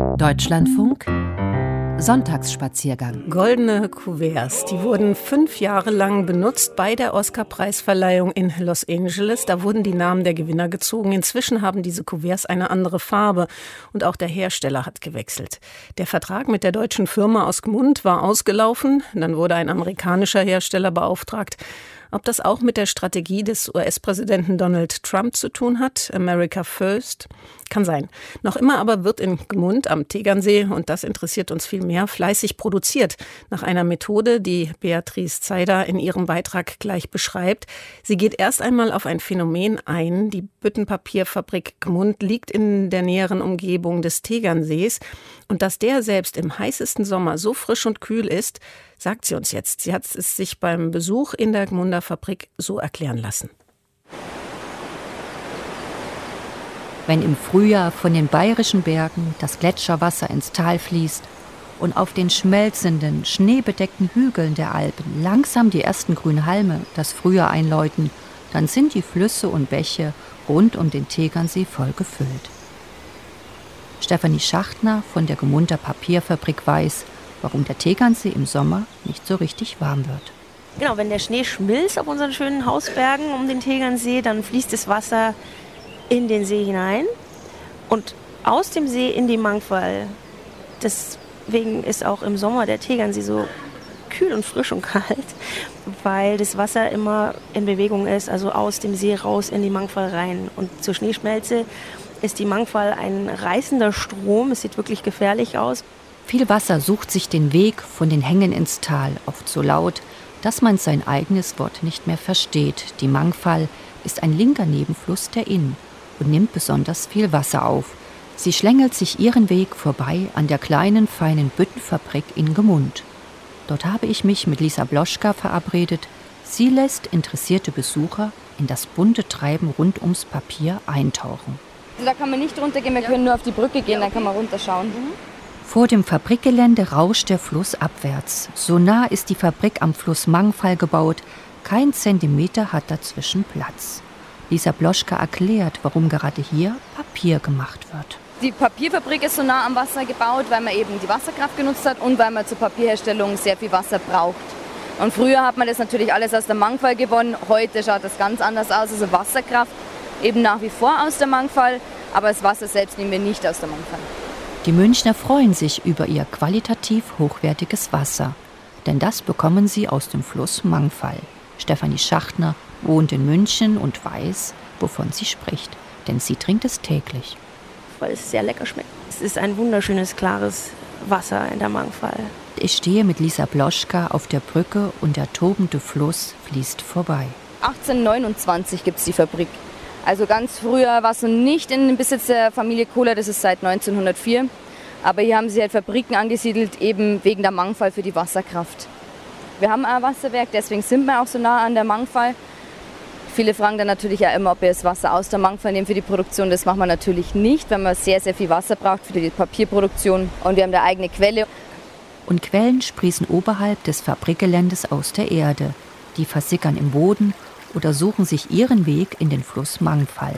Deutschlandfunk Sonntagsspaziergang. Goldene Kuverts, die wurden 5 Jahre lang benutzt bei der Oscar-Preisverleihung in Los Angeles. Da wurden die Namen der Gewinner gezogen. Inzwischen haben diese Kuverts eine andere Farbe und auch der Hersteller hat gewechselt. Der Vertrag mit der deutschen Firma aus Gmund war ausgelaufen. Dann wurde ein amerikanischer Hersteller beauftragt. Ob das auch mit der Strategie des US-Präsidenten Donald Trump zu tun hat, America First, kann sein. Noch immer aber wird in Gmund am Tegernsee, und das interessiert uns viel mehr, fleißig produziert. Nach einer Methode, die Beatrice Zeider in ihrem Beitrag gleich beschreibt. Sie geht erst einmal auf ein Phänomen ein. Die Büttenpapierfabrik Gmund liegt in der näheren Umgebung des Tegernsees. Und dass der selbst im heißesten Sommer so frisch und kühl ist, sagt sie uns jetzt. Sie hat es sich beim Besuch in der Gmunder Fabrik so erklären lassen. Wenn im Frühjahr von den bayerischen Bergen das Gletscherwasser ins Tal fließt und auf den schmelzenden, schneebedeckten Hügeln der Alpen langsam die ersten grünen Halme das Frühjahr einläuten, dann sind die Flüsse und Bäche rund um den Tegernsee voll gefüllt. Stefanie Schachtner von der Gmunder Papierfabrik weiß, warum der Tegernsee im Sommer nicht so richtig warm wird. Genau, wenn der Schnee schmilzt auf unseren schönen Hausbergen um den Tegernsee, dann fließt das Wasser in den See hinein und aus dem See in die Mangfall. Deswegen ist auch im Sommer der Tegernsee so kühl und frisch und kalt, weil das Wasser immer in Bewegung ist, also aus dem See raus in die Mangfall rein. Und zur Schneeschmelze ist die Mangfall ein reißender Strom. Es sieht wirklich gefährlich aus. Viel Wasser sucht sich den Weg von den Hängen ins Tal, oft so laut, dass man sein eigenes Wort nicht mehr versteht. Die Mangfall ist ein linker Nebenfluss der Inn und nimmt besonders viel Wasser auf. Sie schlängelt sich ihren Weg vorbei an der kleinen, feinen Büttenfabrik in Gmund. Dort habe ich mich mit Lisa Bloschka verabredet. Sie lässt interessierte Besucher in das bunte Treiben rund ums Papier eintauchen. Also da kann man nicht runtergehen, wir können nur auf die Brücke gehen, dann kann man runterschauen. Vor dem Fabrikgelände rauscht der Fluss abwärts. So nah ist die Fabrik am Fluss Mangfall gebaut. Kein Zentimeter hat dazwischen Platz. Lisa Bloschka erklärt, warum gerade hier Papier gemacht wird. Die Papierfabrik ist so nah am Wasser gebaut, weil man eben die Wasserkraft genutzt hat und weil man zur Papierherstellung sehr viel Wasser braucht. Und früher hat man das natürlich alles aus der Mangfall gewonnen. Heute schaut das ganz anders aus. Also Wasserkraft eben nach wie vor aus der Mangfall, aber das Wasser selbst nehmen wir nicht aus der Mangfall. Die Münchner freuen sich über ihr qualitativ hochwertiges Wasser, denn das bekommen sie aus dem Fluss Mangfall. Stefanie Schachtner wohnt in München und weiß, wovon sie spricht, denn sie trinkt es täglich. Weil es sehr lecker schmeckt. Es ist ein wunderschönes, klares Wasser in der Mangfall. Ich stehe mit Lisa Bloschka auf der Brücke und der tobende Fluss fließt vorbei. 1829 gibt es die Fabrik. Also ganz früher war es noch nicht in dem Besitz der Familie Kohler, das ist seit 1904. Aber hier haben sie halt Fabriken angesiedelt, eben wegen der Mangfall für die Wasserkraft. Wir haben ein Wasserwerk, deswegen sind wir auch so nah an der Mangfall. Viele fragen dann natürlich auch immer, ob wir das Wasser aus der Mangfall nehmen für die Produktion. Das machen wir natürlich nicht, weil man sehr, sehr viel Wasser braucht für die Papierproduktion. Und wir haben da eigene Quelle. Und Quellen sprießen oberhalb des Fabrikgeländes aus der Erde. Die versickern im Boden oder suchen sich ihren Weg in den Fluss Mangfall.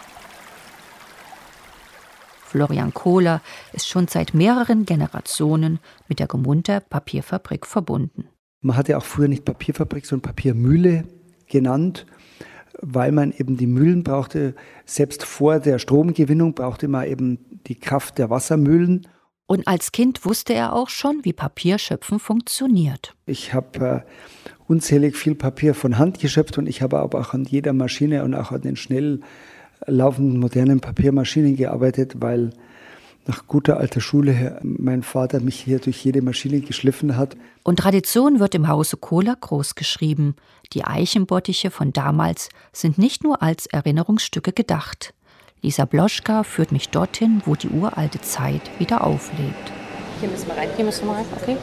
Florian Kohler ist schon seit mehreren Generationen mit der Gmunder Papierfabrik verbunden. Man hat ja auch früher nicht Papierfabrik, sondern Papiermühle genannt, weil man eben die Mühlen brauchte. Selbst vor der Stromgewinnung brauchte man eben die Kraft der Wassermühlen. Und als Kind wusste er auch schon, wie Papierschöpfen funktioniert. Ich habe unzählig viel Papier von Hand geschöpft und ich habe aber auch an jeder Maschine und auch an den schnell laufenden modernen Papiermaschinen gearbeitet, weil nach guter alter Schule mein Vater mich hier durch jede Maschine geschliffen hat. Und Tradition wird im Hause Kohler großgeschrieben. Die Eichenbottiche von damals sind nicht nur als Erinnerungsstücke gedacht. Lisa Bloschka führt mich dorthin, wo die uralte Zeit wieder auflebt. Hier müssen wir rein. Okay.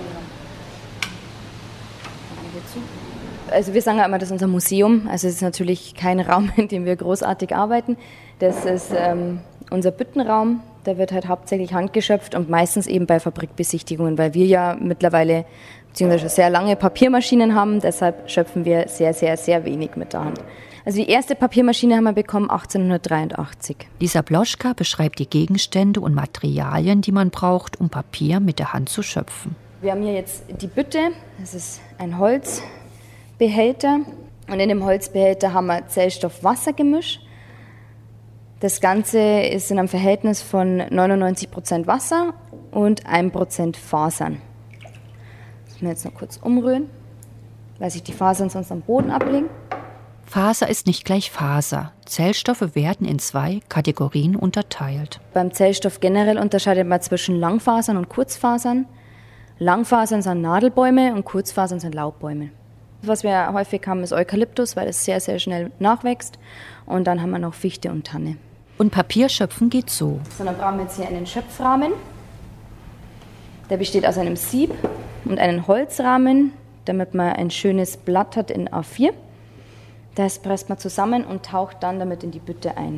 Also wir sagen ja immer, das ist unser Museum. Also es ist natürlich kein Raum, in dem wir großartig arbeiten. Das ist unser Büttenraum. Der wird halt hauptsächlich handgeschöpft und meistens eben bei Fabrikbesichtigungen, weil wir ja mittlerweile beziehungsweise sehr lange Papiermaschinen haben. Deshalb schöpfen wir sehr, sehr, sehr wenig mit der Hand. Also die erste Papiermaschine haben wir bekommen 1883. Lisa Bloschka beschreibt die Gegenstände und Materialien, die man braucht, um Papier mit der Hand zu schöpfen. Wir haben hier jetzt die Bütte, das ist ein Holzbehälter. Und in dem Holzbehälter haben wir Zellstoff-Wasser-Gemisch. Das Ganze ist in einem Verhältnis von 99% Wasser und 1% Fasern. Das müssen wir jetzt noch kurz umrühren, weil sich die Fasern sonst am Boden ablegen. Faser ist nicht gleich Faser. Zellstoffe werden in 2 Kategorien unterteilt. Beim Zellstoff generell unterscheidet man zwischen Langfasern und Kurzfasern. Langfasern sind Nadelbäume und Kurzfasern sind Laubbäume. Was wir häufig haben, ist Eukalyptus, weil es sehr, sehr schnell nachwächst. Und dann haben wir noch Fichte und Tanne. Und Papierschöpfen geht so. Dann brauchen wir jetzt hier einen Schöpfrahmen. Der besteht aus einem Sieb und einem Holzrahmen, damit man ein schönes Blatt hat in A4. Das presst man zusammen und taucht dann damit in die Bütte ein.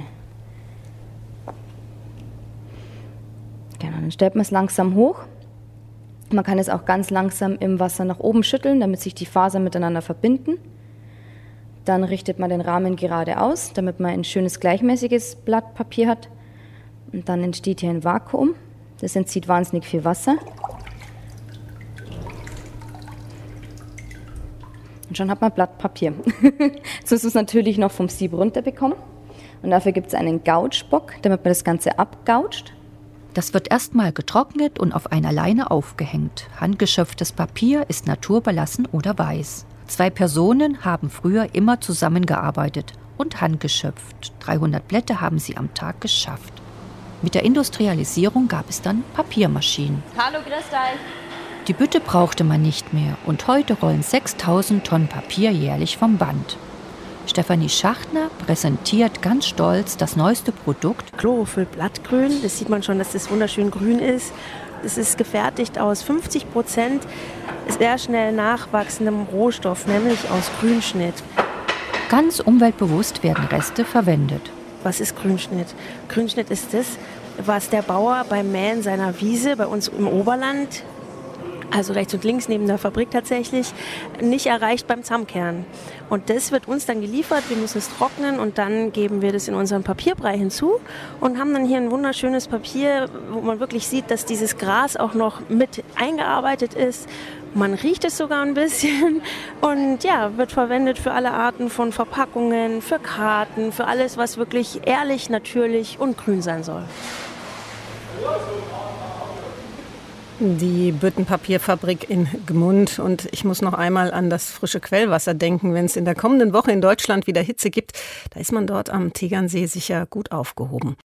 Genau, dann stellt man es langsam hoch. Man kann es auch ganz langsam im Wasser nach oben schütteln, damit sich die Fasern miteinander verbinden. Dann richtet man den Rahmen gerade aus, damit man ein schönes gleichmäßiges Blatt Papier hat. Und dann entsteht hier ein Vakuum. Das entzieht wahnsinnig viel Wasser. Und schon hat man Blatt Papier. Jetzt muss man es natürlich noch vom Sieb runterbekommen. Und dafür gibt es einen Gouchbock, damit man das Ganze abgoucht. Das wird erstmal getrocknet und auf einer Leine aufgehängt. Handgeschöpftes Papier ist naturbelassen oder weiß. 2 Personen haben früher immer zusammengearbeitet und handgeschöpft. 300 Blätter haben sie am Tag geschafft. Mit der Industrialisierung gab es dann Papiermaschinen. Hallo, grüß euch. Die Bütte brauchte man nicht mehr und heute rollen 6.000 Tonnen Papier jährlich vom Band. Stefanie Schachtner präsentiert ganz stolz das neueste Produkt. Chlorophyll Blattgrün, das sieht man schon, dass das wunderschön grün ist. Es ist gefertigt aus 50% sehr schnell nachwachsendem Rohstoff, nämlich aus Grünschnitt. Ganz umweltbewusst werden Reste verwendet. Was ist Grünschnitt? Grünschnitt ist das, was der Bauer beim Mähen seiner Wiese bei uns im Oberland, also rechts und links neben der Fabrik tatsächlich, nicht erreicht beim Zammkern. Und das wird uns dann geliefert, wir müssen es trocknen und dann geben wir das in unseren Papierbrei hinzu und haben dann hier ein wunderschönes Papier, wo man wirklich sieht, dass dieses Gras auch noch mit eingearbeitet ist. Man riecht es sogar ein bisschen und ja, wird verwendet für alle Arten von Verpackungen, für Karten, für alles, was wirklich ehrlich, natürlich und grün sein soll. Die Büttenpapierfabrik in Gmund. Und ich muss noch einmal an das frische Quellwasser denken. Wenn es in der kommenden Woche in Deutschland wieder Hitze gibt, da ist man dort am Tegernsee sicher gut aufgehoben.